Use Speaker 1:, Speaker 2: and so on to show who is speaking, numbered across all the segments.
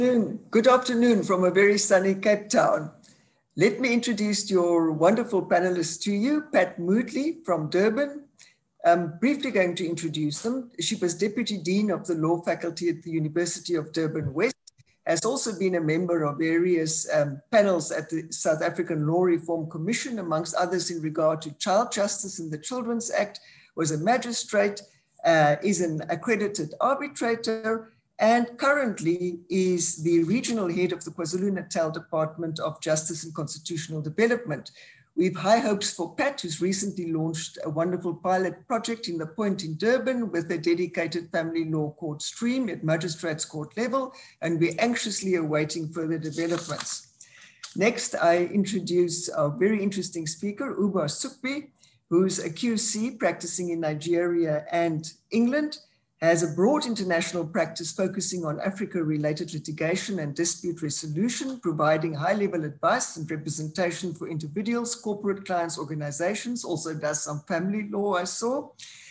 Speaker 1: Good afternoon from a very sunny Cape Town. Let me introduce your wonderful panelists to you. Pat Moodley from Durban. I'm briefly going to introduce them. She was Deputy Dean of the Law Faculty at the University of Durban West, has also been a member of various panels at the South African Law Reform Commission, amongst others in regard to child justice and the Children's Act, was a magistrate, is an accredited arbitrator, and currently is the regional head of the KwaZulu-Natal Department of Justice and Constitutional Development. We have high hopes for Pat, who's recently launched a wonderful pilot project in the Point in Durban with a dedicated family law court stream at magistrates court level, and we're anxiously awaiting further developments. Next, I introduce our very interesting speaker, Uba Sukbi, who's a QC practicing in Nigeria and England, has a broad international practice focusing on Africa-related litigation and dispute resolution, providing high-level advice and representation for individuals, corporate clients, organizations, also does some family law, I saw,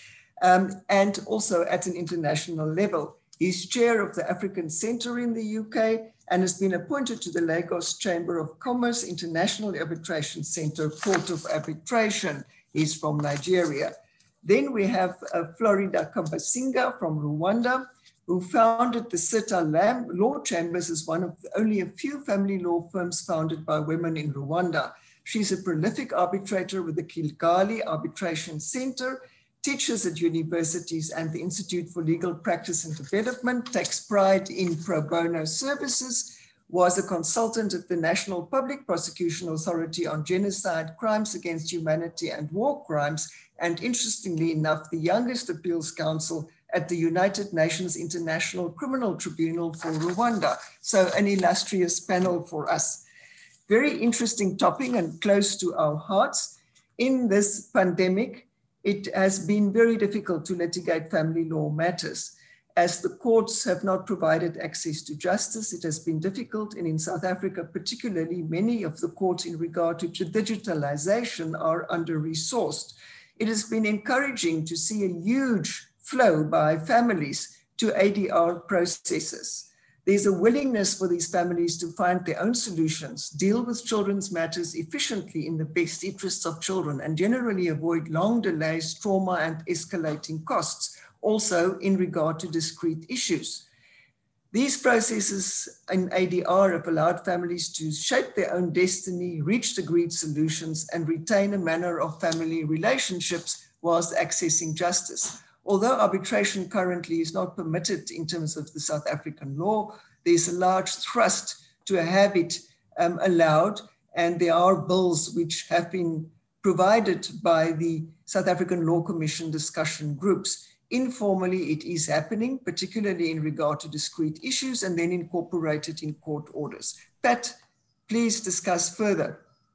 Speaker 1: and also at an international level. He's chair of the African Centre in the UK and has been appointed to the Lagos Chamber of Commerce International Arbitration Centre Court of Arbitration. He's from Nigeria. Then we have Florida Kabasinga from Rwanda, who founded the Sita Law Chambers as one of only a few family law firms founded by women in Rwanda. She's a prolific arbitrator with the Kigali Arbitration Center, teaches at universities and the Institute for Legal Practice and Development, takes pride in pro bono services, was a consultant at the National Public Prosecution Authority on Genocide, Crimes Against Humanity and War Crimes, and interestingly enough, the youngest appeals counsel at the United Nations International Criminal Tribunal for Rwanda. So an illustrious panel for us. Very interesting topic and close to our hearts. In this pandemic, it has been very difficult to litigate family law matters. As the courts have not provided access to justice, it has been difficult, and in South Africa particularly, many of the courts in regard to digitalization are under-resourced. It has been encouraging to see a huge flow by families to ADR processes. There's a willingness for these families to find their own solutions, deal with children's matters efficiently in the best interests of children, and generally avoid long delays, trauma, and escalating costs, also in regard to discrete issues. These processes in ADR have allowed families to shape their own destiny, reach agreed solutions, and retain a manner of family relationships whilst accessing justice. Although arbitration currently is not permitted in terms of the South African law, there's a large thrust to have it allowed, and there are bills which have been provided by the South African Law Commission discussion groups. Informally, it is happening, particularly in regard to discrete issues, and then incorporated in court orders. Pat, please discuss further.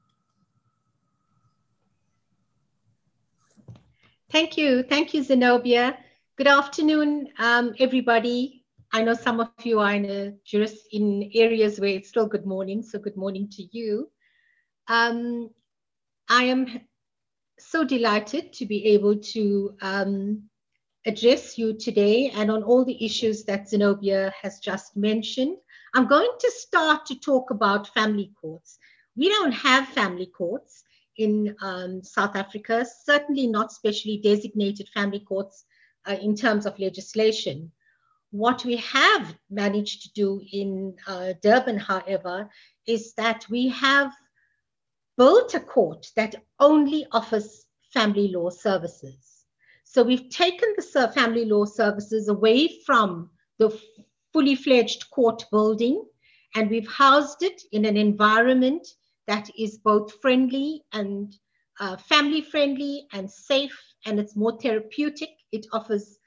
Speaker 2: Thank you, Zenobia. Good afternoon, everybody. I know some of you are in areas where it's still good morning, so good morning to you. I am so delighted to be able to address you today and on all the issues that Zenobia has just mentioned. I'm going to start to talk about family courts. We don't have family courts in South Africa, certainly not specially designated family courts in terms of legislation. What we have managed to do in Durban, however, is that we have built a court that only offers family law services. So we've taken the family law services away from the fully fledged court building, and we've housed it in an environment that is both friendly and family friendly and safe, and it's more therapeutic. It offers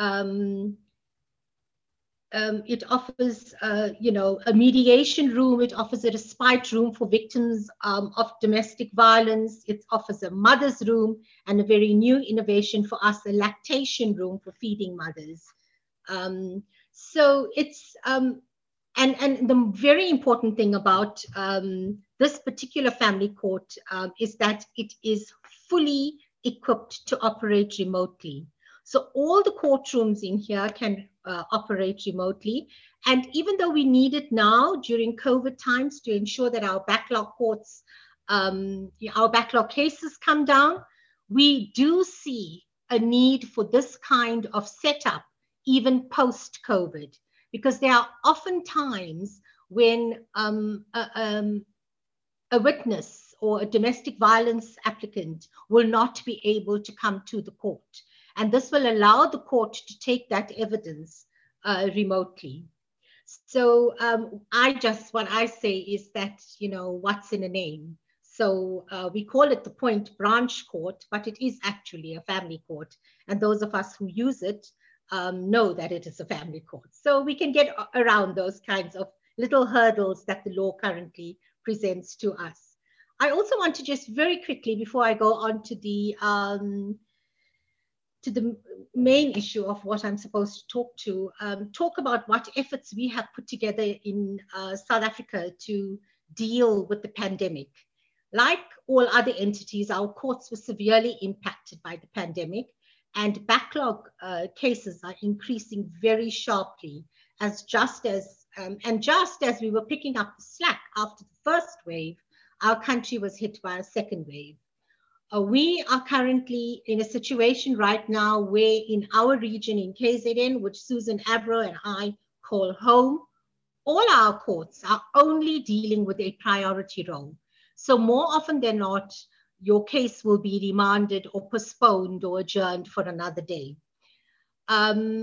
Speaker 2: a mediation room. It offers a respite room for victims of domestic violence. It offers a mother's room, and a very new innovation for us, a lactation room for feeding mothers. So it's, and the very important thing about this particular family court is that it is fully equipped to operate remotely. So all the courtrooms in here can operate remotely. And even though we need it now during COVID times to ensure that our backlog courts, our backlog cases come down, we do see a need for this kind of setup even post-COVID, because there are often times when a witness or a domestic violence applicant will not be able to come to the court. And this will allow the court to take that evidence remotely. So what I say is that, what's in a name? So we call it the Point Branch Court, but it is actually a family court. And those of us who use it know that it is a family court. So we can get around those kinds of little hurdles that the law currently presents to us. I also want to just very quickly, before I go on to the main issue of what I'm supposed to talk about what efforts we have put together in South Africa to deal with the pandemic. Like all other entities, our courts were severely impacted by the pandemic, and backlog cases are increasing very sharply, just as we were picking up the slack after the first wave, our country was hit by a second wave. We are currently in a situation right now where in our region in KZN, which Susan Avro and I call home, all our courts are only dealing with a priority role. So more often than not, your case will be remanded or postponed or adjourned for another day. And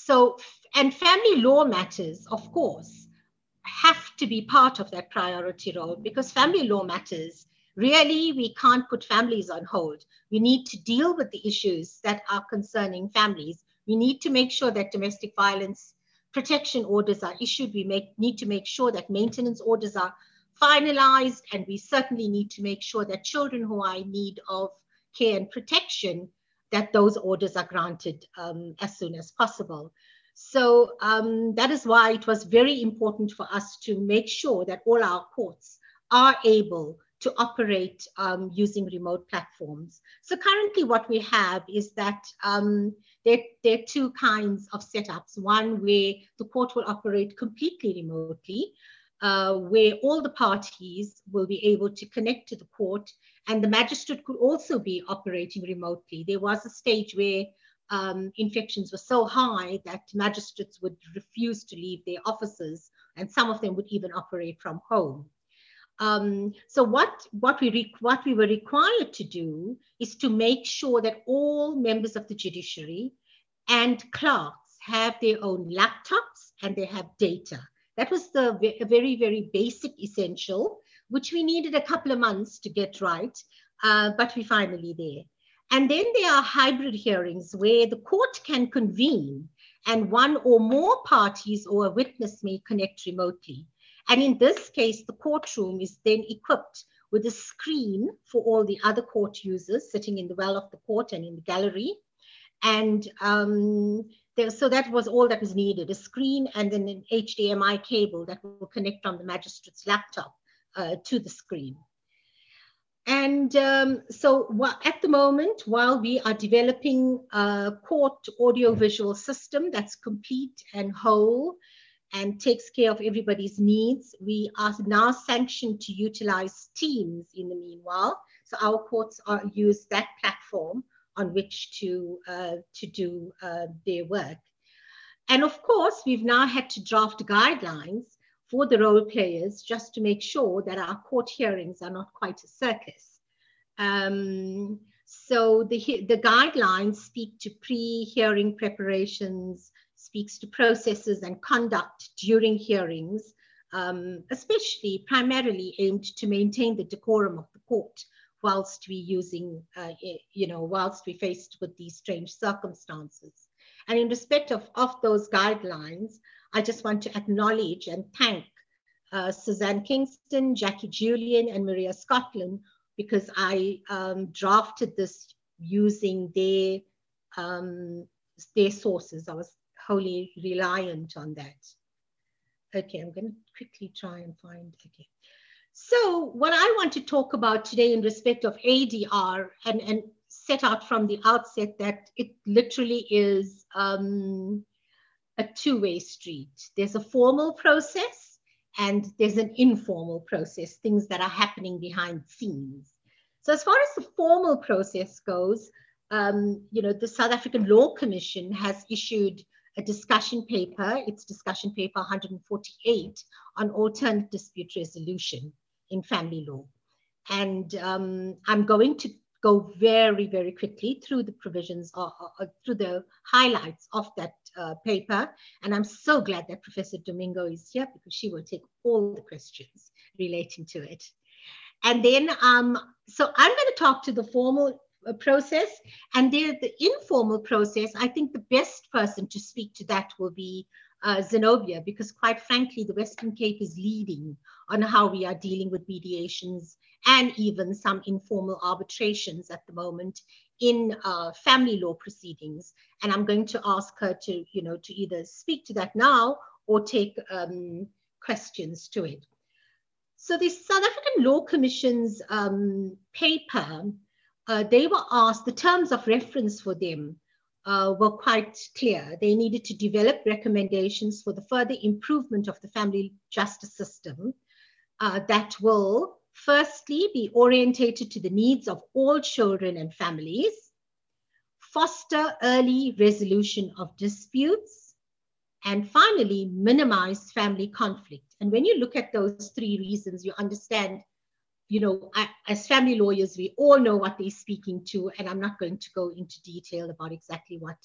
Speaker 2: family law matters, of course, have to be part of that priority role, because family law matters, really, we can't put families on hold. We need to deal with the issues that are concerning families. We need to make sure that domestic violence protection orders are issued. We need to make sure that maintenance orders are finalized, and we certainly need to make sure that children who are in need of care and protection, that those orders are granted as soon as possible. So that is why it was very important for us to make sure that all our courts are able to operate using remote platforms. So currently what we have is that there are two kinds of setups. One where the court will operate completely remotely, where all the parties will be able to connect to the court, and the magistrate could also be operating remotely. There was a stage where infections were so high that magistrates would refuse to leave their offices, and some of them would even operate from home. So what we were required to do is to make sure that all members of the judiciary and clerks have their own laptops and they have data. That was the very, very basic essential, which we needed a couple of months to get right, but we're finally there. And then there are hybrid hearings where the court can convene and one or more parties or a witness may connect remotely. And in this case, the courtroom is then equipped with a screen for all the other court users sitting in the well of the court and in the gallery. And so that was all that was needed, a screen and then an HDMI cable that will connect from the magistrate's laptop to the screen. And so at the moment, while we are developing a court audiovisual system that's complete and whole and takes care of everybody's needs, we are now sanctioned to utilize Teams in the meanwhile. So our courts use that platform on which to do their work. And of course, we've now had to draft guidelines for the role players just to make sure that our court hearings are not quite a circus. So the guidelines speak to pre-hearing preparations, speaks to processes and conduct during hearings, especially primarily aimed to maintain the decorum of the court whilst we're faced with these strange circumstances. And in respect of those guidelines, I just want to acknowledge and thank Suzanne Kingston, Jackie Julian, and Maria Scotland, because I drafted this using their sources. I was wholly reliant on that. Okay, I'm going to quickly try and find, okay. So what I want to talk about today in respect of ADR, and set out from the outset that it literally is a two-way street. There's a formal process and there's an informal process, things that are happening behind the scenes. So as far as the formal process goes, the South African Law Commission has issued a discussion paper, it's discussion paper 148 on alternate dispute resolution in family law. And I'm going to go very, very quickly through the provisions or through the highlights of that paper. And I'm so glad that Professor Domingo is here because she will take all the questions relating to it. And then, so I'm going to talk to the formal process, and the informal process. I think the best person to speak to that will be Zenobia, because quite frankly, the Western Cape is leading on how we are dealing with mediations and even some informal arbitrations at the moment in family law proceedings. And I'm going to ask her to, to either speak to that now or take questions to it. So the South African Law Commission's paper, they were asked, the terms of reference for them were quite clear. They needed to develop recommendations for the further improvement of the family justice system that will firstly be orientated to the needs of all children and families, foster early resolution of disputes, and finally minimize family conflict. And when you look at those three reasons, you understand, as family lawyers, we all know what they're speaking to, and I'm not going to go into detail about exactly what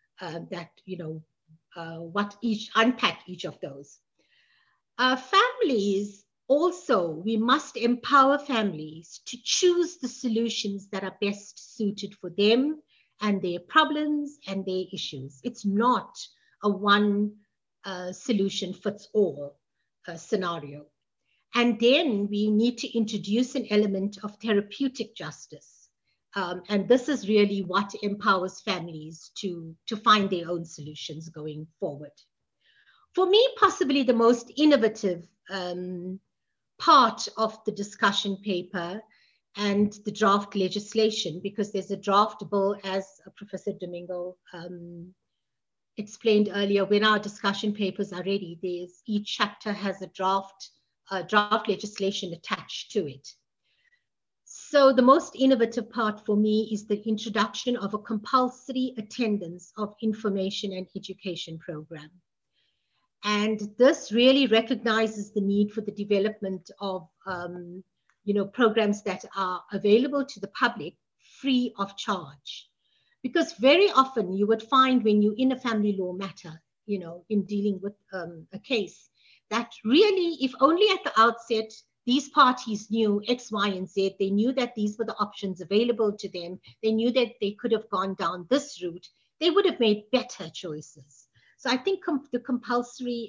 Speaker 2: unpack each of those. Families also, we must empower families to choose the solutions that are best suited for them and their problems and their issues. It's not a one solution fits all scenario. And then we need to introduce an element of therapeutic justice. And this is really what empowers families to find their own solutions going forward. For me, possibly the most innovative part of the discussion paper and the draft legislation, because there's a draft bill, as Professor Domingo explained earlier, when our discussion papers are ready, each chapter has a draft legislation attached to it. So the most innovative part for me is the introduction of a compulsory attendance of information and education program. And this really recognizes the need for the development of programs that are available to the public free of charge. Because very often you would find when you're in a family law matter, in dealing with a case, that really, if only at the outset, these parties knew X, Y, and Z, they knew that these were the options available to them, they knew that they could have gone down this route, they would have made better choices. So I think the compulsory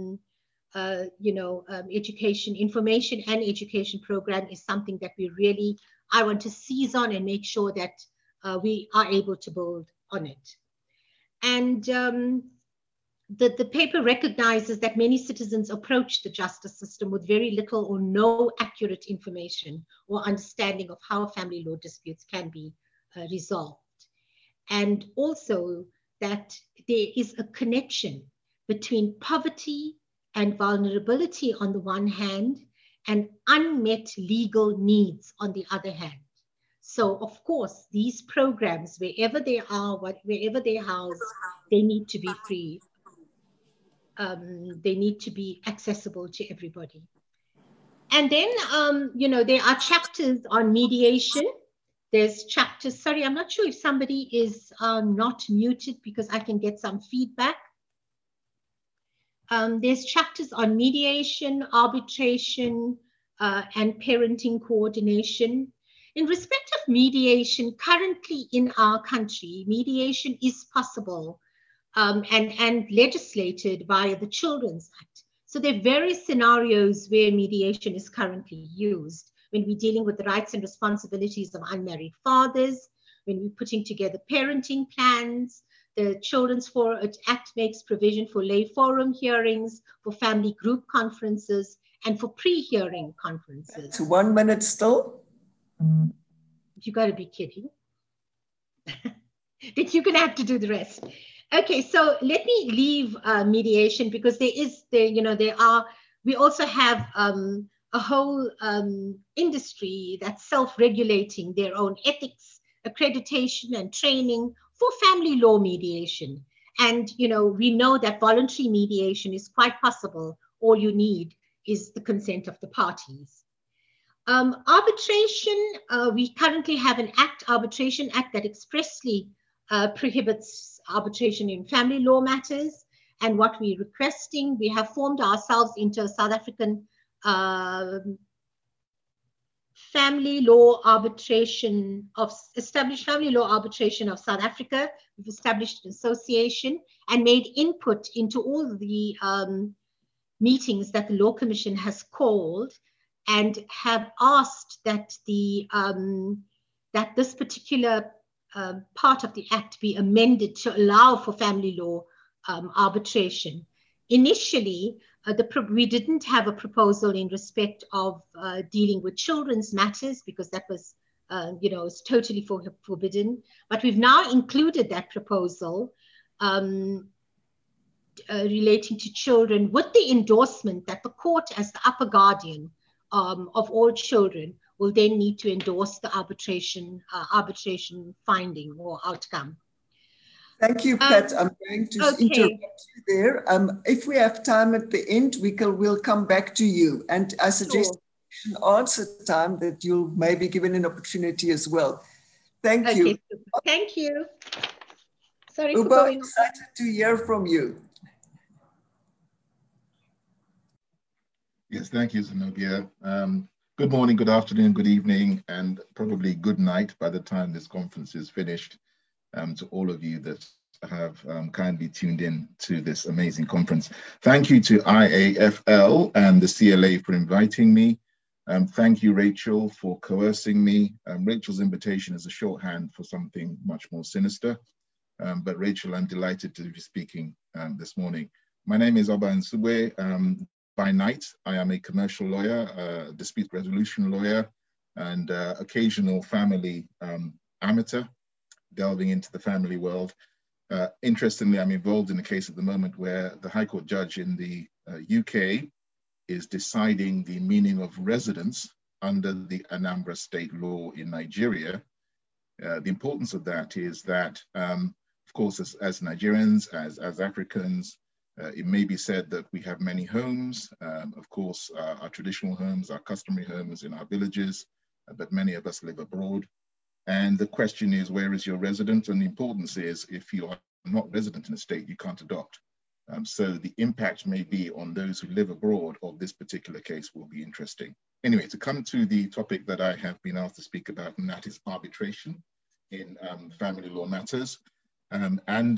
Speaker 2: education, information and education program is something that I want to seize on and make sure that we are able to build on it. And the paper recognizes that many citizens approach the justice system with very little or no accurate information or understanding of how family law disputes can be resolved. And also that there is a connection between poverty and vulnerability on the one hand and unmet legal needs on the other hand. So of course, these programs, wherever they are, wherever they house, they need to be free. They need to be accessible to everybody. And then, there are chapters on mediation. There's chapters, sorry, I'm not sure if somebody is not muted because I can get some feedback. There's chapters on mediation, arbitration, and parenting coordination. In respect of mediation, currently in our country, mediation is possible and legislated via the Children's Act. So there are various scenarios where mediation is currently used. When we're dealing with the rights and responsibilities of unmarried fathers, when we're putting together parenting plans, the Children's Act makes provision for lay forum hearings, for family group conferences, and for pre-hearing conferences.
Speaker 1: To 1 minute still?
Speaker 2: You got to be kidding. that you're going to have to do the rest. Okay, so let me leave mediation because we also have a whole industry that's self-regulating their own ethics, accreditation, and training for family law mediation. And, we know that voluntary mediation is quite possible. All you need is the consent of the parties. Arbitration, we currently have an Arbitration Act that expressly prohibits arbitration in family law matters. And what we're requesting, we have formed ourselves into a South African established family law arbitration of South Africa. We've established an association and made input into all the meetings that the Law Commission has called, and have asked that that this particular part of the Act be amended to allow for family law arbitration. Initially, we didn't have a proposal in respect of dealing with children's matters because that was, was totally forbidden. But we've now included that proposal relating to children with the endorsement that the court, as the upper guardian of all children, will then need to endorse the arbitration finding or outcome.
Speaker 1: Thank you, Pat. I'm going to interrupt you there. If we have time at the end, we'll come back to you. And I suggest in answer time that you'll maybe given an opportunity as well. Thank you.
Speaker 2: Thank you. Sorry
Speaker 1: Uba,
Speaker 2: for going on.
Speaker 1: Excited to hear from you.
Speaker 3: Yes, thank you, Zenobia. Good morning, good afternoon, good evening, and probably good night by the time this conference is finished, to all of you that have kindly tuned in to this amazing conference. Thank you to IAFL and the CLA for inviting me. Thank you, Rachel, for coercing me. Rachel's invitation is a shorthand for something much more sinister. But Rachel, I'm delighted to be speaking this morning. My name is Oba Nsugbe. By night, I am a commercial lawyer, dispute resolution lawyer, and occasional family amateur, delving into the family world. Interestingly, I'm involved in a case at the moment where the High Court judge in the UK is deciding the meaning of residence under the Anambra state law in Nigeria. The importance of that is that, of course, as Nigerians, as Africans, it may be said that we have many homes. Of course, our traditional homes, our customary homes in our villages, but many of us live abroad. And the question is, where is your residence? And the importance is, if you are not resident in a state, you can't adopt. So the impact may be on those who live abroad of this particular case will be interesting. Anyway, to come to the topic that I have been asked to speak about, and that is arbitration in family law matters. And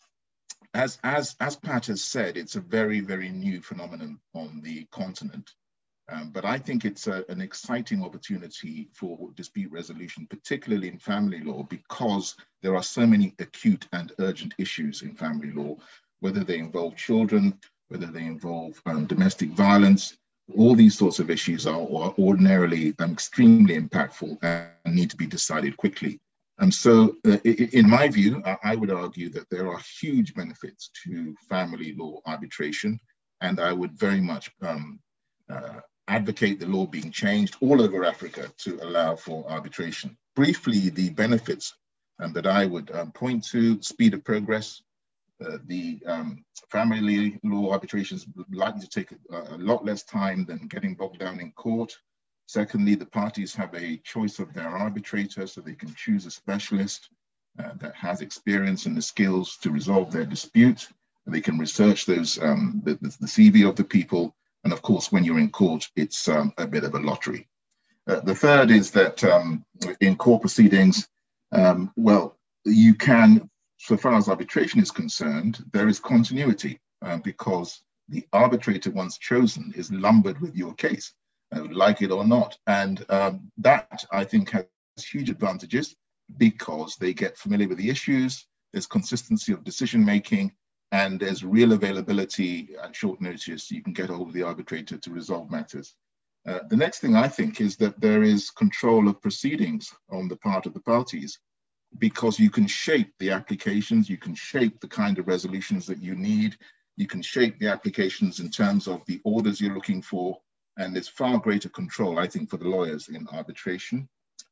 Speaker 3: as Pat has said, it's a very, very new phenomenon on the continent. But I think it's an exciting opportunity for dispute resolution, particularly in family law, because there are so many acute and urgent issues in family law, whether they involve children, whether they involve domestic violence. All these sorts of issues are ordinarily extremely impactful and need to be decided quickly. So in my view, I would argue that there are huge benefits to family law arbitration, and I would very much advocate the law being changed all over Africa to allow for arbitration. Briefly, the benefits that I would point to: speed of progress. The family law arbitrations likely to take a lot less time than getting bogged down in court. Secondly, the parties have a choice of their arbitrator, so they can choose a specialist that has experience and the skills to resolve their dispute. They can research those, the CV of the people. And of course, when you're in court, it's a bit of a lottery. The third is that in court proceedings, well, you can, so far as arbitration is concerned, there is continuity because the arbitrator once chosen is lumbered with your case, like it or not. And that, I think, has huge advantages because they get familiar with the issues, there's consistency of decision-making, and there's real availability at short notice. You can get hold of the arbitrator to resolve matters. The next thing I think is that there is control of proceedings on the part of the parties. because you can shape the applications, you can shape the kind of resolutions that you need, you can shape the applications in terms of the orders you're looking for, and there's far greater control, I think, for the lawyers in arbitration.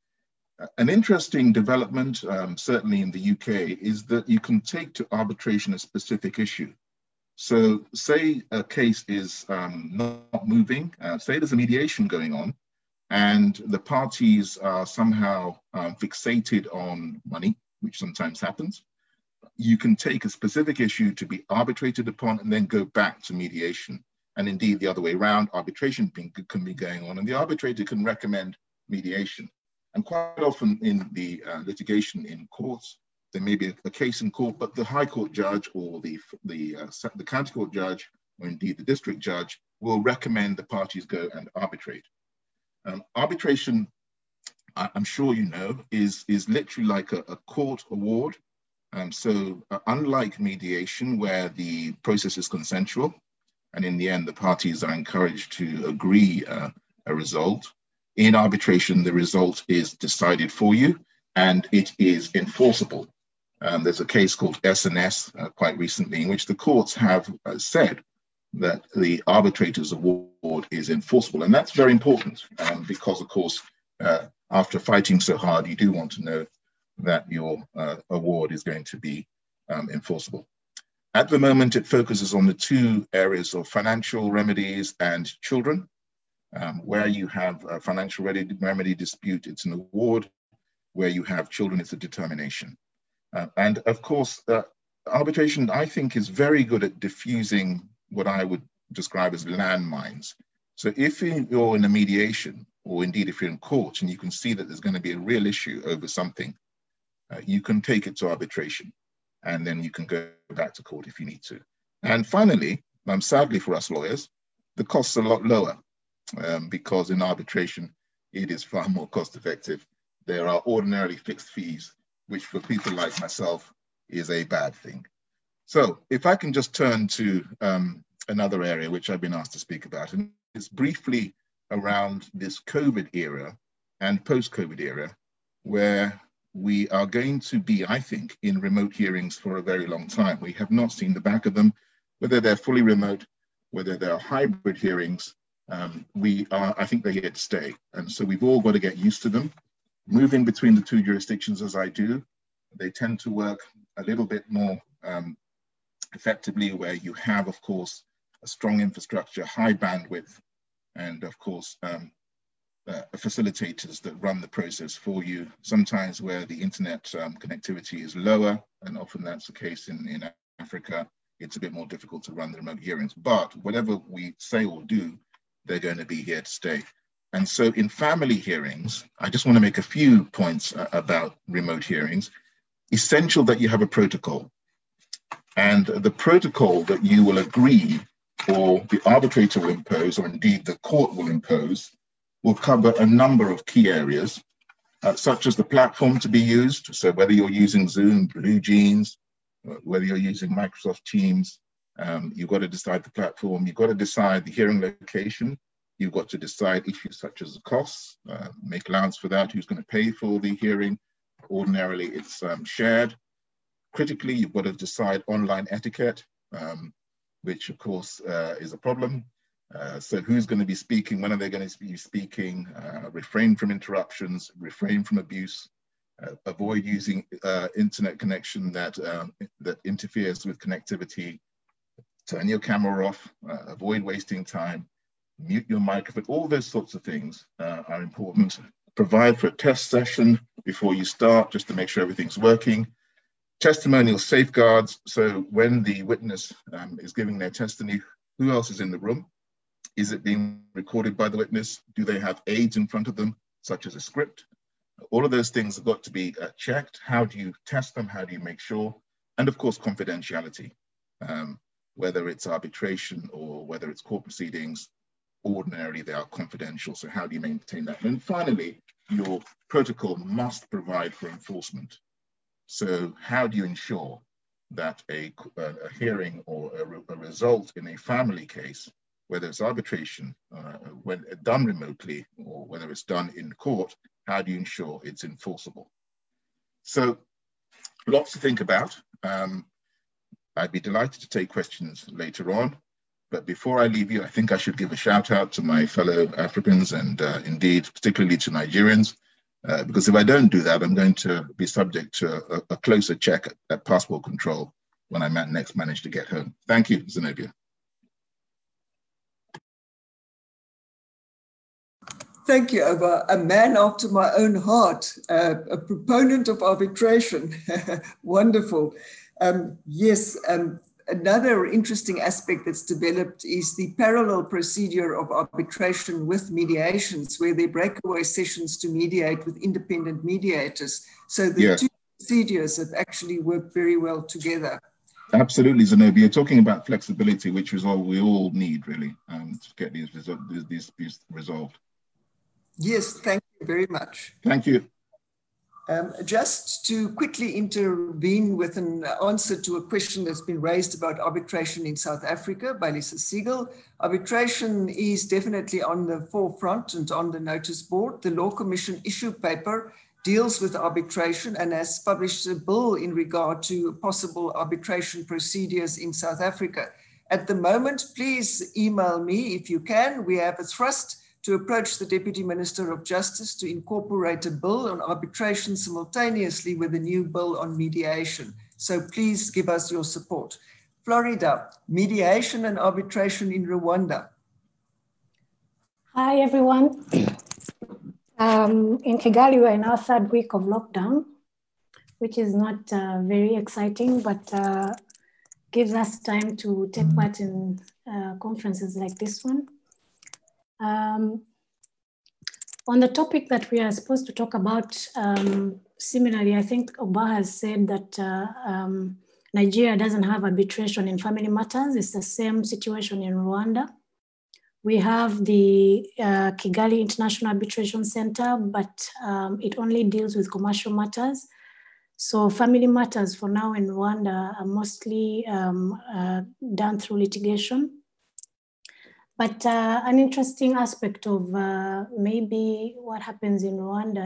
Speaker 3: An interesting development, certainly in the UK, is that you can take to arbitration a specific issue. So say a case is not moving, say there's a mediation going on, and the parties are somehow fixated on money, which sometimes happens. You can take a specific issue to be arbitrated upon and then go back to mediation. And indeed, the other way around, arbitration can be going on, and the arbitrator can recommend mediation. And quite often in the litigation in courts, there may be a case in court, but the High Court judge or the County Court judge, or indeed the district judge, will recommend the parties go and arbitrate. Arbitration, I'm sure you know, is literally like a court award. So unlike mediation, where the process is consensual, and in the end, the parties are encouraged to agree a result, in arbitration, the result is decided for you, and it is enforceable. There's a case called S&S quite recently, in which the courts have said that the arbitrator's award is enforceable. And that's very important because, of course, after fighting so hard, you do want to know that your award is going to be enforceable. At the moment, it focuses on the two areas of financial remedies and children. Where you have a financial remedy dispute, it's an award. Where you have children, it's a determination. And of course, arbitration, I think, is very good at diffusing what I would describe as landmines. So if you're in a mediation, or indeed if you're in court and you can see that there's going to be a real issue over something, you can take it to arbitration, and then you can go back to court if you need to. And finally, sadly for us lawyers, the costs are a lot lower. Because in arbitration, it is far more cost effective. There are ordinarily fixed fees, which for people like myself is a bad thing. So if I can just turn to another area which I've been asked to speak about, and it's briefly around this COVID era and post-COVID era, where we are going to be, I think, in remote hearings for a very long time. We have not seen the back of them, whether they're fully remote, whether they're hybrid hearings. I think they're here to stay. And so we've all got to get used to them. Moving between the two jurisdictions as I do, they tend to work a little bit more effectively, where you have, of course, a strong infrastructure, high bandwidth, and of course, facilitators that run the process for you. Sometimes where the internet connectivity is lower, and often that's the case in Africa, it's a bit more difficult to run the remote hearings. But whatever we say or do, they're going to be here to stay. And so in family hearings, I just want to make a few points about remote hearings. Essential that you have a protocol. And the protocol that you will agree, or the arbitrator will impose, or indeed the court will impose, will cover a number of key areas, such as the platform to be used. So whether you're using Zoom, BlueJeans, whether you're using Microsoft Teams, you've got to decide the platform, you've got to decide the hearing location, you've got to decide issues such as the costs, make allowance for that, who's going to pay for the hearing. Ordinarily, it's shared. Critically, you've got to decide online etiquette, which of course is a problem. So who's going to be speaking, when are they going to be speaking, refrain from interruptions, refrain from abuse, avoid using internet connection that interferes with connectivity, turn your camera off, avoid wasting time, mute your microphone. All those sorts of things are important. Provide for a test session before you start, just to make sure everything's working. Testimonial safeguards. So when the witness is giving their testimony, who else is in the room? Is it being recorded by the witness? Do they have aids in front of them, such as a script? All of those things have got to be checked. How do you test them? How do you make sure? And of course, confidentiality. Whether it's arbitration or whether it's court proceedings, ordinarily they are confidential. So how do you maintain that? And finally, your protocol must provide for enforcement. So how do you ensure that a hearing or a result in a family case, whether it's arbitration, when done remotely, or whether it's done in court, how do you ensure it's enforceable? So Lots to think about. I'd be delighted to take questions later on. But before I leave you, I think I should give a shout out to my fellow Africans and indeed, particularly to Nigerians, because if I don't do that, I'm going to be subject to a closer check at passport control when I next manage to get home. Thank you, Zenobia.
Speaker 1: Thank you, Oba. A man after my own heart, a proponent of arbitration. Wonderful. Yes, another interesting aspect that's developed is the parallel procedure of arbitration with mediations, where they breakaway sessions to mediate with independent mediators. So the two procedures have actually worked very well together.
Speaker 3: Absolutely, Zenobia. You're talking about flexibility, which is all we all need, really, to get these disputes resolved.
Speaker 1: Yes, thank you very much.
Speaker 3: Thank you.
Speaker 1: Just to quickly intervene with an answer to a question that's been raised about arbitration in South Africa by Lisa Siegel. Arbitration is definitely on the forefront and on the notice board. The Law Commission issue paper deals with arbitration and has published a bill in regard to possible arbitration procedures in South Africa. At the moment, please email me if you can. We have a thrust to approach the Deputy Minister of Justice to incorporate a bill on arbitration simultaneously with a new bill on mediation. So please give us your support. Florida, mediation and arbitration in Rwanda.
Speaker 4: Hi, everyone. In Kigali, we're in our third week of lockdown, which is not very exciting, but gives us time to take part in conferences like this one. On the topic that we are supposed to talk about, similarly, I think Oba has said that Nigeria doesn't have arbitration in family matters. It's the same situation in Rwanda. We have the Kigali International Arbitration Center, but it only deals with commercial matters. So family matters for now in Rwanda are mostly done through litigation. But an interesting aspect of maybe what happens in Rwanda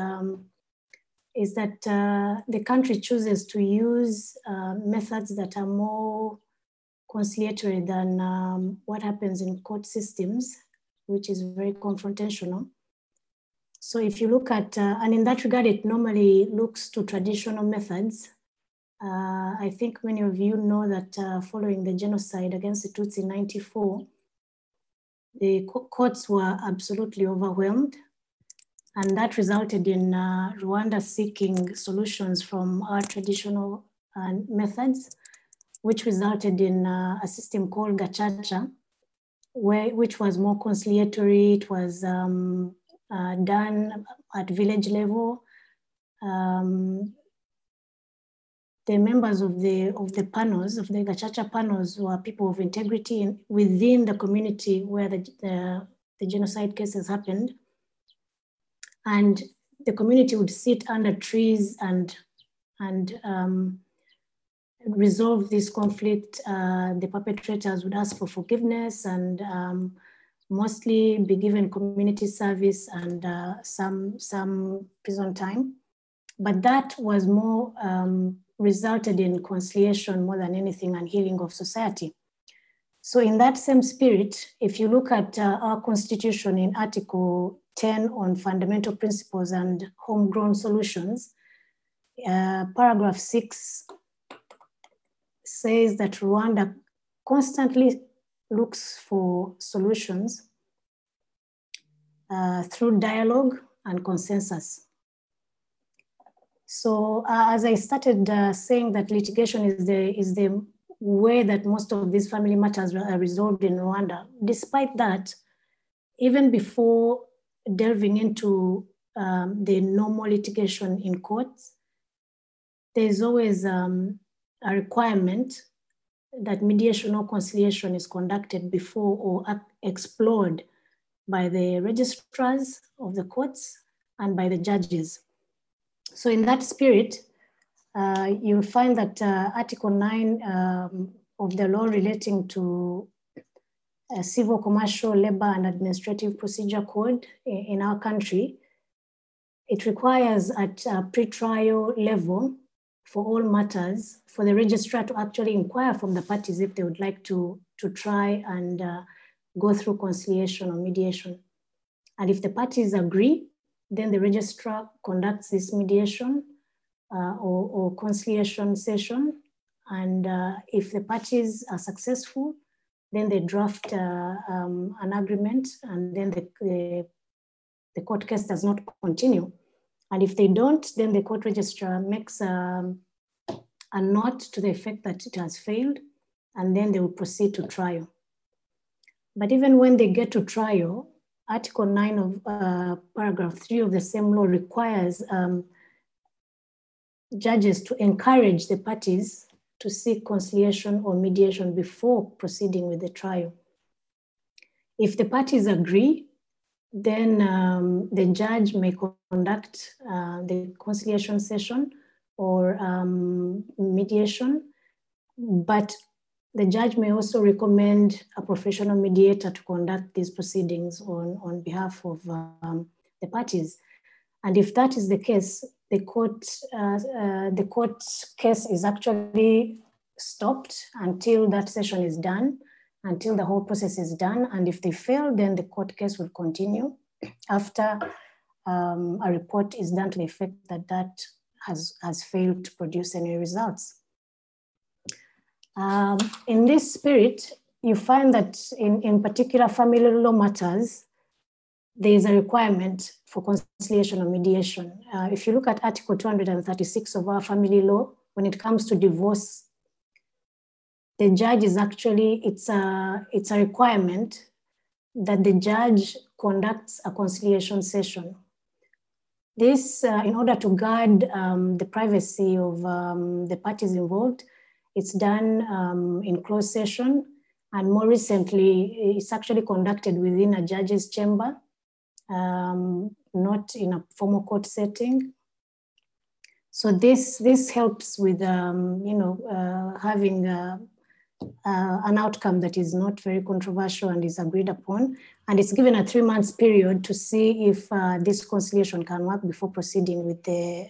Speaker 4: is that the country chooses to use methods that are more conciliatory than what happens in court systems, which is very confrontational. So if you look at, and in that regard, it normally looks to traditional methods. I think many of you know that following the genocide against the Tutsi in '94, the courts were absolutely overwhelmed, and that resulted in Rwanda seeking solutions from our traditional methods, which resulted in a system called Gacaca, which was more conciliatory. It was done at village level. The members of the panels, of the Gacaca panels, were people of integrity within the community where the genocide cases happened. And the community would sit under trees and resolve this conflict. The perpetrators would ask for forgiveness and mostly be given community service and some prison time. But that was more resulted in conciliation more than anything and healing of society. So in that same spirit, if you look at our constitution in Article 10 on fundamental principles and homegrown solutions, paragraph 6 says that Rwanda constantly looks for solutions through dialogue and consensus. So as I started saying that litigation is the way that most of these family matters are resolved in Rwanda. Despite that, even before delving into the normal litigation in courts, there's always a requirement that mediation or conciliation is conducted before or explored by the registrars of the courts and by the judges. So in that spirit, you'll find that Article 9 of the law relating to Civil, Commercial, Labor and Administrative Procedure Code in our country, it requires at a pre-trial level for all matters for the registrar to actually inquire from the parties if they would like to try and go through conciliation or mediation. And if the parties agree, then the registrar conducts this mediation or conciliation session. And if the parties are successful, then they draft an agreement, and then the court case does not continue. And if they don't, then the court registrar makes a note to the effect that it has failed, and then they will proceed to trial. But even when they get to trial, Article 9 of paragraph 3 of the same law requires judges to encourage the parties to seek conciliation or mediation before proceeding with the trial. If the parties agree, then the judge may conduct the conciliation session or mediation, but the judge may also recommend a professional mediator to conduct these proceedings on behalf of the parties. And if that is the case, the court case is actually stopped until that session is done, until the whole process is done. And if they fail, then the court case will continue after a report is done to the effect that that has failed to produce any results. In this spirit, you find that in particular family law matters, there is a requirement for conciliation or mediation. If you look at Article 236 of our family law, when it comes to divorce, the judge is actually, it's a requirement that the judge conducts a conciliation session. This, in order to guard the privacy of the parties involved, it's done in closed session, and more recently, it's actually conducted within a judge's chamber, not in a formal court setting. So this helps with having an outcome that is not very controversial and is agreed upon. And it's given a 3 months period to see if this conciliation can work before proceeding with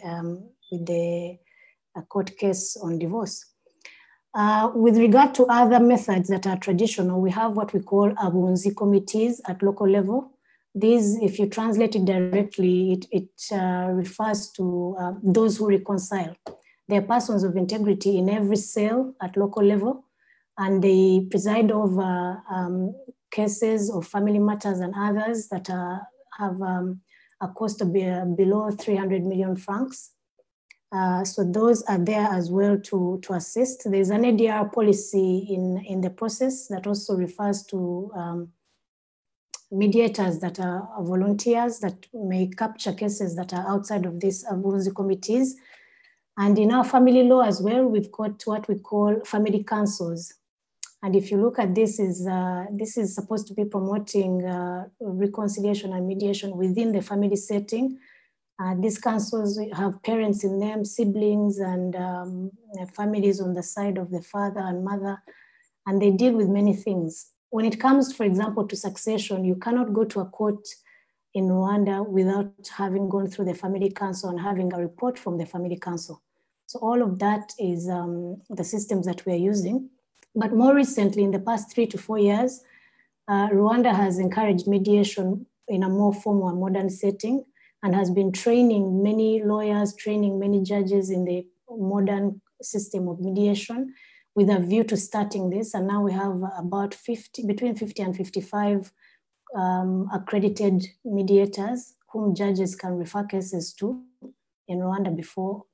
Speaker 4: the court case on divorce. With regard to other methods that are traditional, we have what we call abunzi committees at local level. These, if you translate it directly, it refers to those who reconcile. They are persons of integrity in every cell at local level, and they preside over cases of family matters and others that have a cost of below 300 million francs. So those are there as well to assist. There's an ADR policy in the process that also refers to mediators that are volunteers that may capture cases that are outside of these abunzi committees. And in our family law as well, we've got what we call family councils. And if you look at this is supposed to be promoting reconciliation and mediation within the family setting. These councils have parents in them, siblings, and families on the side of the father and mother, and they deal with many things. When it comes, for example, to succession, you cannot go to a court in Rwanda without having gone through the family council and having a report from the family council. So all of that is the systems that we're using. But more recently, in the past 3 to 4 years, Rwanda has encouraged mediation in a more formal and modern setting, and has been training many lawyers, training many judges in the modern system of mediation with a view to starting this. And now we have about between 50 and 55 accredited mediators whom judges can refer cases to in Rwanda before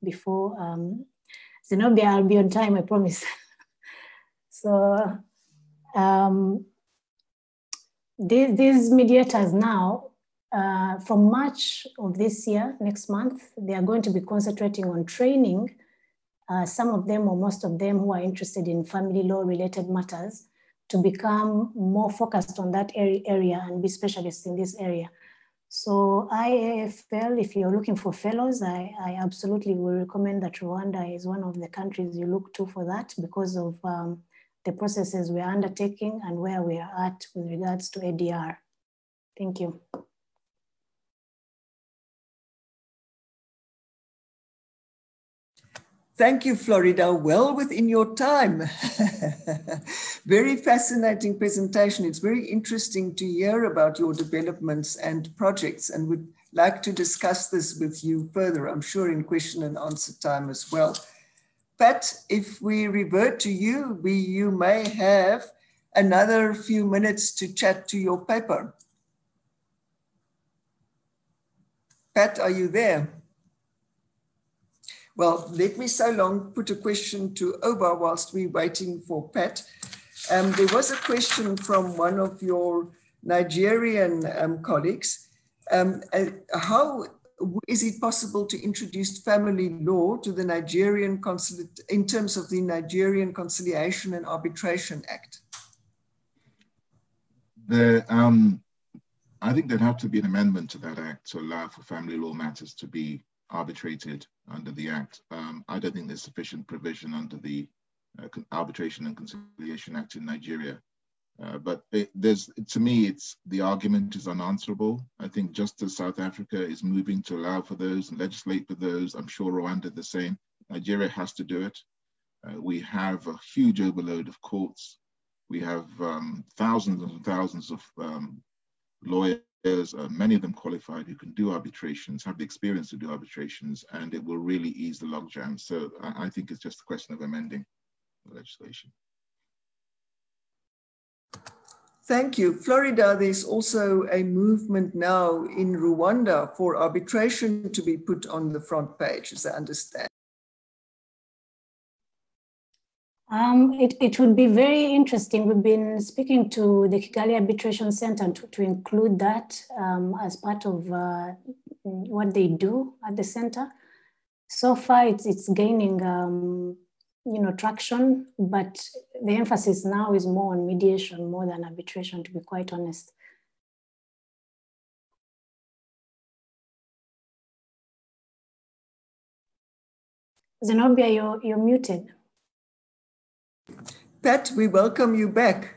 Speaker 4: Zenobia, I'll be on time, I promise. So these mediators now, from March of this year, next month, they are going to be concentrating on training some of them or most of them who are interested in family law related matters to become more focused on that area and be specialists in this area. So IAFL, if you're looking for fellows, I absolutely will recommend that Rwanda is one of the countries you look to for that because of the processes we are undertaking and where we are at with regards to ADR. Thank you.
Speaker 1: Thank you, Florida. Well within your time. Very fascinating presentation. It's very interesting to hear about your developments and projects, and would like to discuss this with you further, I'm sure in question and answer time as well. Pat, if we revert to you, you may have another few minutes to chat to your paper. Pat, are you there? Well, let me so long put a question to Oba whilst we're waiting for Pat. There was a question from one of your Nigerian colleagues. How is it possible to introduce family law to the Nigerian consulate in terms of the Nigerian Conciliation and Arbitration Act?
Speaker 3: I think there'd have to be an amendment to that act to allow for family law matters to be arbitrated under the Act. I don't think there's sufficient provision under the Arbitration and Conciliation Act in Nigeria. But to me, the argument is unanswerable. I think just as South Africa is moving to allow for those and legislate for those, I'm sure Rwanda the same. Nigeria has to do it. We have a huge overload of courts. We have thousands and thousands of lawyers, many of them qualified, who can do arbitrations, have the experience to do arbitrations, and it will really ease the logjam. So I think it's just a question of amending the legislation.
Speaker 1: Thank you. Florida, there's also a movement now in Rwanda for arbitration to be put on the front page, as I understand.
Speaker 4: It would be very interesting. We've been speaking to the Kigali Arbitration Center to include that as part of what they do at the center. So far, it's gaining traction, but the emphasis now is more on mediation more than arbitration, to be quite honest. Zenobia, you're muted.
Speaker 1: Pat, we welcome you back.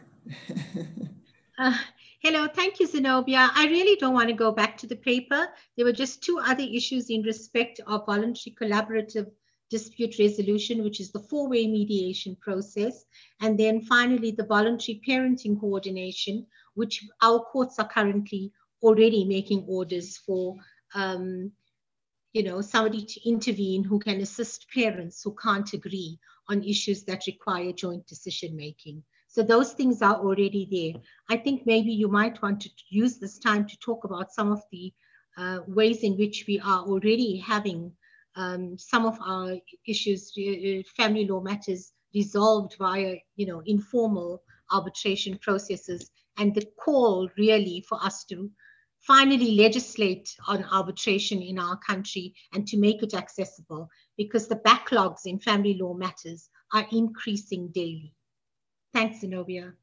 Speaker 2: Hello, thank you, Zenobia. I really don't want to go back to the paper. There were just two other issues in respect of voluntary collaborative dispute resolution, which is the four-way mediation process. And then finally, the voluntary parenting coordination, which our courts are currently already making orders for, somebody to intervene who can assist parents who can't agree on issues that require joint decision-making. So those things are already there. I think maybe you might want to use this time to talk about some of the ways in which we are already having some of our issues, family law matters, resolved via, informal arbitration processes, and the call really for us to finally legislate on arbitration in our country and to make it accessible, because the backlogs in family law matters are increasing daily. Thanks, Zenobia.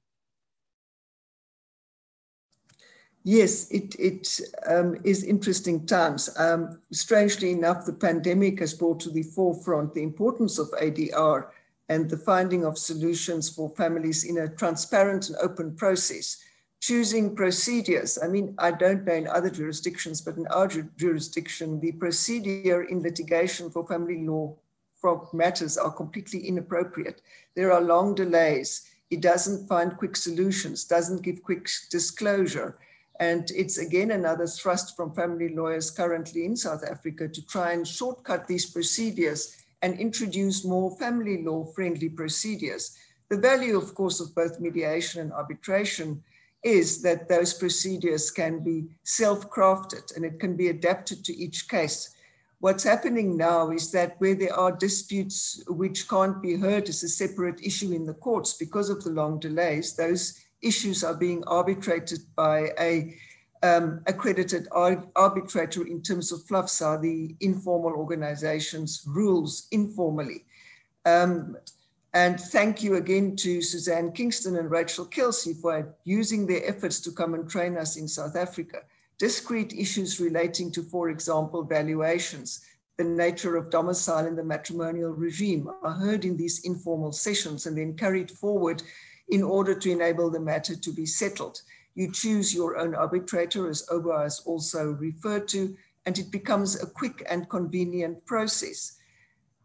Speaker 1: Yes, it is interesting times. Strangely enough, the pandemic has brought to the forefront the importance of ADR and the finding of solutions for families in a transparent and open process. Choosing procedures. I mean, I don't know in other jurisdictions, but in our jurisdiction, the procedure in litigation for family law matters are completely inappropriate. There are long delays. It doesn't find quick solutions, doesn't give quick disclosure. And it's again another thrust from family lawyers currently in South Africa to try and shortcut these procedures and introduce more family law friendly procedures. The value, of course, of both mediation and arbitration is that those procedures can be self-crafted and it can be adapted to each case. What's happening now is that where there are disputes which can't be heard as a separate issue in the courts because of the long delays, those issues are being arbitrated by a accredited arbitrator in terms of FLAFSA, the informal organization's rules informally. And thank you again to Suzanne Kingston and Rachel Kelsey for using their efforts to come and train us in South Africa. Discrete issues relating to, for example, valuations, the nature of domicile in the matrimonial regime are heard in these informal sessions and then carried forward in order to enable the matter to be settled. You choose your own arbitrator, as Oba has also referred to, and it becomes a quick and convenient process.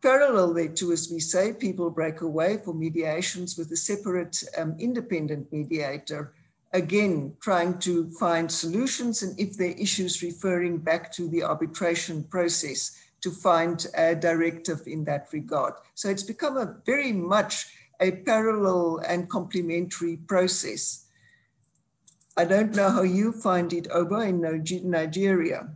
Speaker 1: Parallel thereto, as we say, people break away for mediations with a separate independent mediator, again, trying to find solutions, and if there are issues, referring back to the arbitration process to find a directive in that regard. So it's become a very much a parallel and complementary process. I don't know how you find it, Oba, in Nigeria.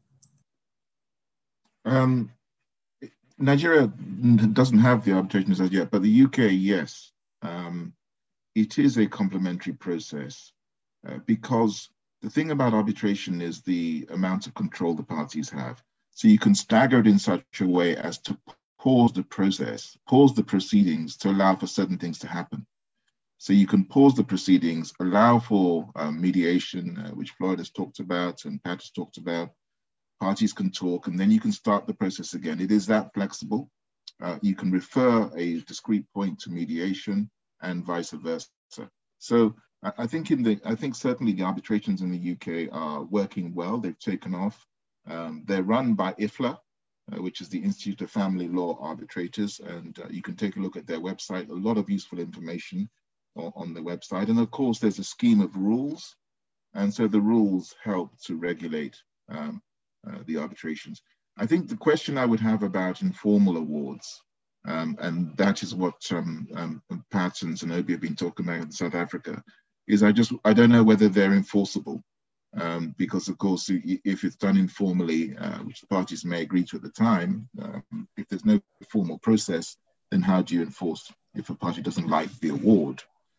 Speaker 3: Nigeria doesn't have the arbitrations as yet, but the UK, yes. It is a complementary process because the thing about arbitration is the amount of control the parties have. So you can stagger it in such a way as to pause the process, pause the proceedings to allow for certain things to happen. So you can pause the proceedings, allow for mediation, which Floyd has talked about and Pat has talked about. Parties can talk, and then you can start the process again. It is that flexible. You can refer a discrete point to mediation and vice versa. So I think certainly the arbitrations in the UK are working well. They've taken off. They're run by IFLA, which is the Institute of Family Law Arbitrators, and you can take a look at their website. A lot of useful information on the website, and of course there's a scheme of rules, and so the rules help to regulate the arbitrations. I think the question I would have about informal awards, and that is what Pat and Zenobia have been talking about in South Africa, is I don't know whether they're enforceable, because of course if it's done informally, which the parties may agree to at the time, if there's no formal process, then how do you enforce if a party doesn't like the award?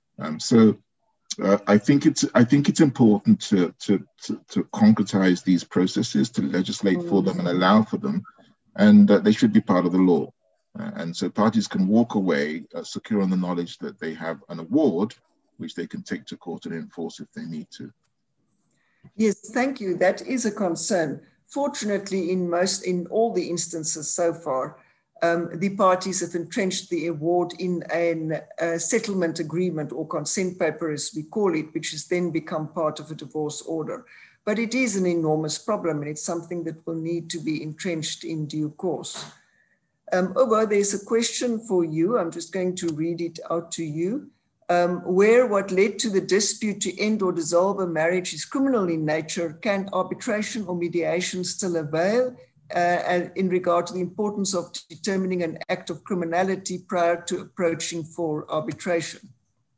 Speaker 3: I think it's important to concretize these processes, to legislate for them and allow for them, and they should be part of the law. And so parties can walk away secure on the knowledge that they have an award, which they can take to court and enforce if they need to.
Speaker 1: Yes, thank you. That is a concern. Fortunately, in all the instances so far, the parties have entrenched the award in a settlement agreement or consent paper, as we call it, which has then become part of a divorce order. But it is an enormous problem, and it's something that will need to be entrenched in due course. Oba, there's a question for you. I'm just going to read it out to you. Where what led to the dispute to end or dissolve a marriage is criminal in nature, can arbitration or mediation still avail? And in regard to the importance of determining an act of criminality prior to approaching for arbitration?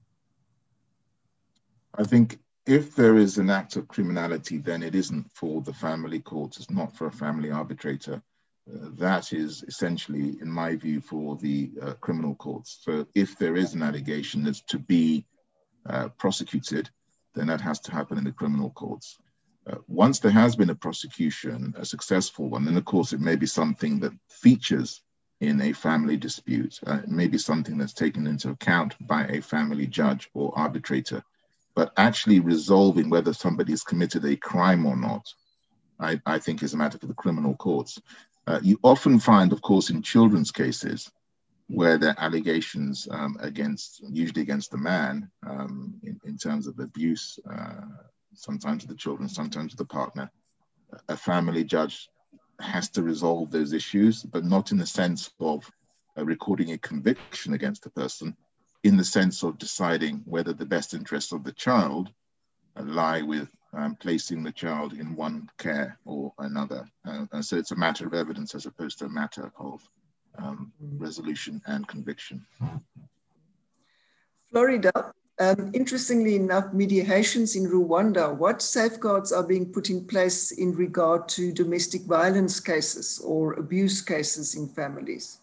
Speaker 3: I think if there is an act of criminality, then it isn't for the family courts, it's not for a family arbitrator. That is essentially, in my view, for the criminal courts. So if there is an allegation that's to be prosecuted, then that has to happen in the criminal courts. Once there has been a prosecution, a successful one, then of course it may be something that features in a family dispute. It may be something that's taken into account by a family judge or arbitrator, but actually resolving whether somebody has committed a crime or not, I think is a matter for the criminal courts. You often find, of course, in children's cases where there are allegations usually against the man in terms of abuse, sometimes of the children, sometimes of the partner. A family judge has to resolve those issues, but not in the sense of recording a conviction against the person, in the sense of deciding whether the best interests of the child lie with placing the child in one care or another. And so it's a matter of evidence as opposed to a matter of resolution and conviction.
Speaker 1: Florida, interestingly enough, mediations in Rwanda, what safeguards are being put in place in regard to domestic violence cases or abuse cases in families?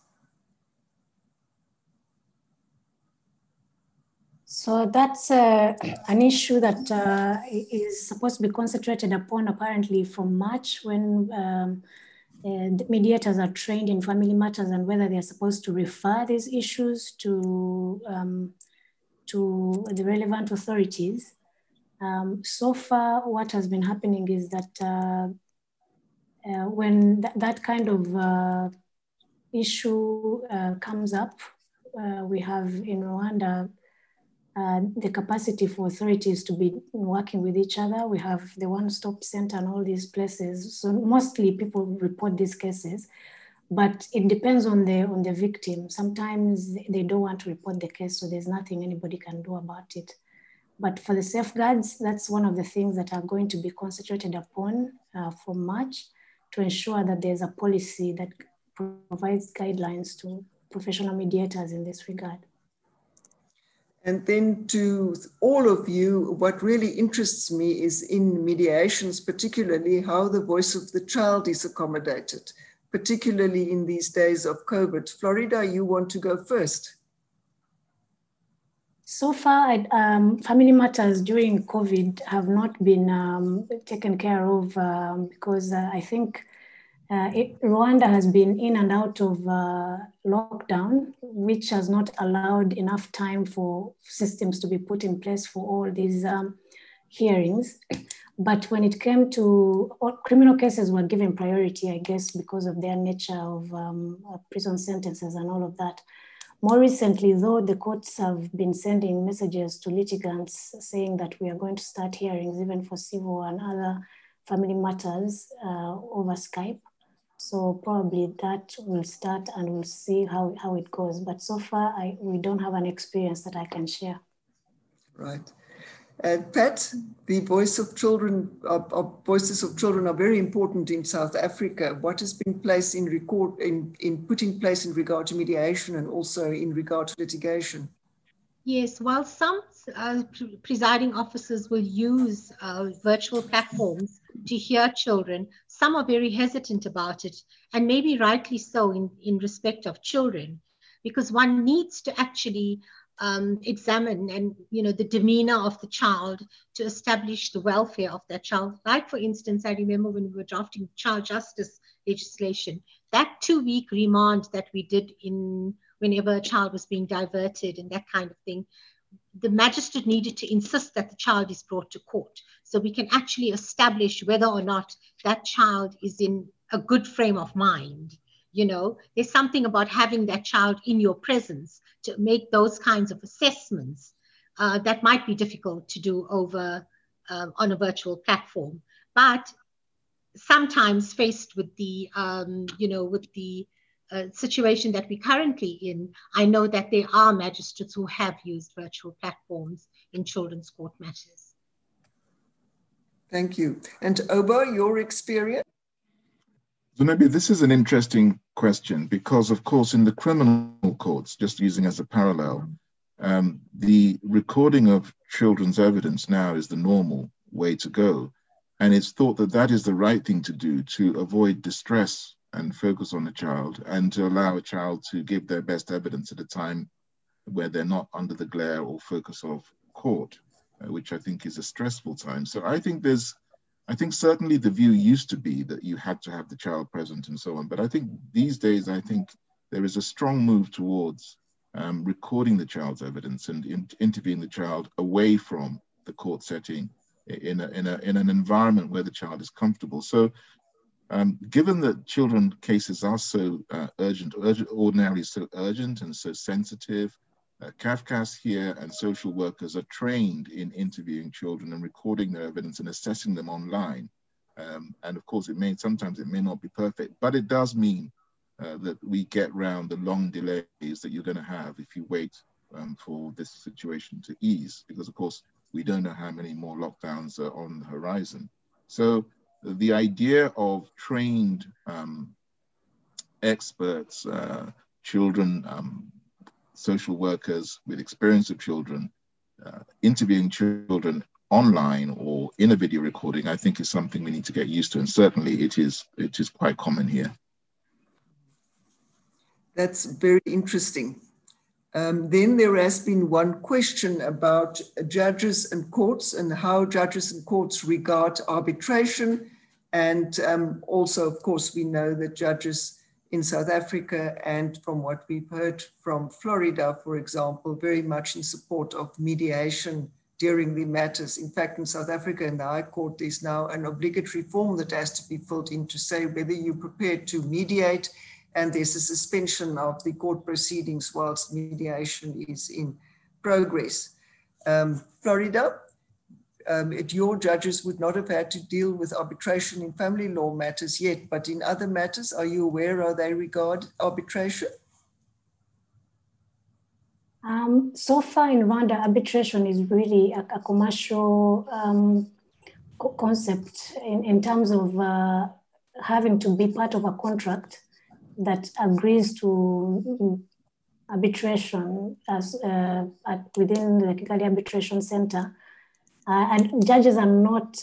Speaker 4: So that's an issue that is supposed to be concentrated upon apparently from March, when the mediators are trained in family matters and whether they're supposed to refer these issues to the relevant authorities. So far, what has been happening is that when that kind of issue comes up, we have in Rwanda the capacity for authorities to be working with each other. We have the one-stop center and all these places. So mostly people report these cases. but it depends on the victim. Sometimes they don't want to report the case, so there's nothing anybody can do about it. But for the safeguards, that's one of the things that are going to be concentrated upon for March, to ensure that there's a policy that provides guidelines to professional mediators in this regard.
Speaker 1: And then to all of you, what really interests me is in mediations, particularly how the voice of the child is accommodated, particularly in these days of COVID. Florida, you want to go first?
Speaker 4: So far, family matters during COVID have not been taken care of because I think Rwanda has been in and out of lockdown, which has not allowed enough time for systems to be put in place for all these hearings. But when it came to criminal cases, were given priority, I guess, because of their nature of prison sentences and all of that. More recently, though, the courts have been sending messages to litigants saying that we are going to start hearings even for civil and other family matters over Skype. So probably that will start and we'll see how it goes. But so far, we don't have an experience that I can share.
Speaker 1: Right. Pat, the voice of children, voices of children are very important in South Africa. What has been placed in put in place in regard to mediation and also in regard to litigation?
Speaker 2: Yes, while some presiding officers will use virtual platforms to hear children, some are very hesitant about it, and maybe rightly so in respect of children, because one needs to actually examine and the demeanor of the child to establish the welfare of that child. Like, for instance, I remember when we were drafting child justice legislation, that 2-week remand that we did whenever a child was being diverted and that kind of thing, the magistrate needed to insist that the child is brought to court so we can actually establish whether or not that child is in a good frame of mind. There's something about having that child in your presence to make those kinds of assessments that might be difficult to do over on a virtual platform. But sometimes faced with the, situation that we're currently in, I know that there are magistrates who have used virtual platforms in children's court matters.
Speaker 1: Thank you. And Oba, your experience?
Speaker 3: So maybe this is an interesting question because, of course, in the criminal courts, just using as a parallel, the recording of children's evidence now is the normal way to go. And it's thought that that is the right thing to do to avoid distress and focus on the child and to allow a child to give their best evidence at a time where they're not under the glare or focus of court, which I think is a stressful time. So I think certainly the view used to be that you had to have the child present and so on. But I think these days, I think there is a strong move towards recording the child's evidence and interviewing the child away from the court setting in an environment where the child is comfortable. So given that children cases are so ordinarily so urgent and so sensitive, CAFCAS here and social workers are trained in interviewing children and recording their evidence and assessing them online. And of course, sometimes it may not be perfect, but it does mean that we get round the long delays that you're going to have if you wait for this situation to ease, because of course, we don't know how many more lockdowns are on the horizon. So the idea of trained experts, children, social workers with experience of children, interviewing children online or in a video recording, I think is something we need to get used to. And certainly it is quite common here.
Speaker 1: That's very interesting. Then there has been one question about judges and courts and how judges and courts regard arbitration. And also, of course, we know that judges in South Africa, and from what we've heard from Florida, for example, very much in support of mediation during the matters. In fact, in South Africa, in the High Court, there's now an obligatory form that has to be filled in to say whether you're prepared to mediate, and there's a suspension of the court proceedings whilst mediation is in progress. Florida, your judges would not have had to deal with arbitration in family law matters yet, but in other matters, are you aware how they regard arbitration?
Speaker 4: So far in Rwanda, arbitration is really a commercial concept in terms of having to be part of a contract that agrees to arbitration as within the Kigali Arbitration Center. And judges are not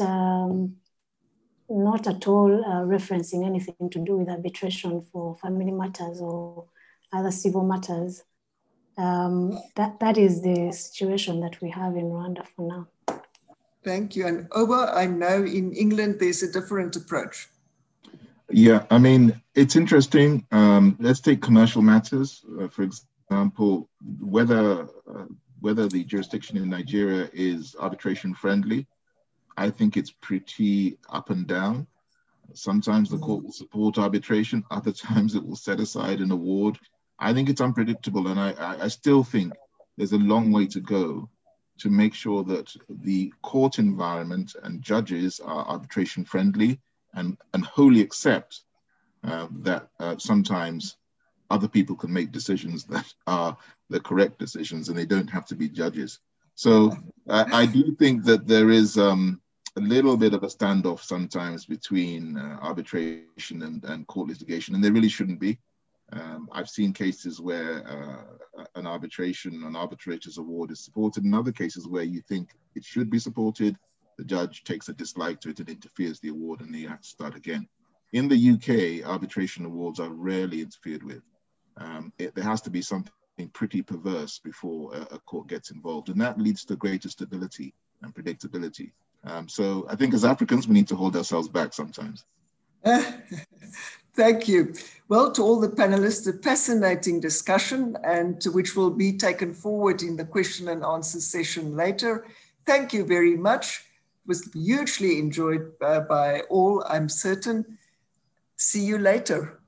Speaker 4: at all referencing anything to do with arbitration for family matters or other civil matters. That is the situation that we have in Rwanda for now.
Speaker 1: Thank you. And Oba, I know in England there's a different approach.
Speaker 3: Yeah, I mean, it's interesting. Let's take commercial matters. For example, whether the jurisdiction in Nigeria is arbitration friendly, I think it's pretty up and down. Sometimes the court will support arbitration, other times it will set aside an award. I think it's unpredictable, and I still think there's a long way to go to make sure that the court environment and judges are arbitration friendly and wholly accept that sometimes other people can make decisions that are the correct decisions and they don't have to be judges. So I do think that there is a little bit of a standoff sometimes between arbitration and court litigation, and there really shouldn't be. I've seen cases where an arbitrator's award is supported, and other cases where you think it should be supported, the judge takes a dislike to it and interferes the award and you have to start again. In the UK, arbitration awards are rarely interfered with. There has to be something pretty perverse before a court gets involved, and that leads to greater stability and predictability. So I think as Africans, we need to hold ourselves back sometimes.
Speaker 1: Thank you. Well, to all the panelists, a fascinating discussion, and which will be taken forward in the question and answer session later. Thank you very much. It was hugely enjoyed by all, I'm certain. See you later.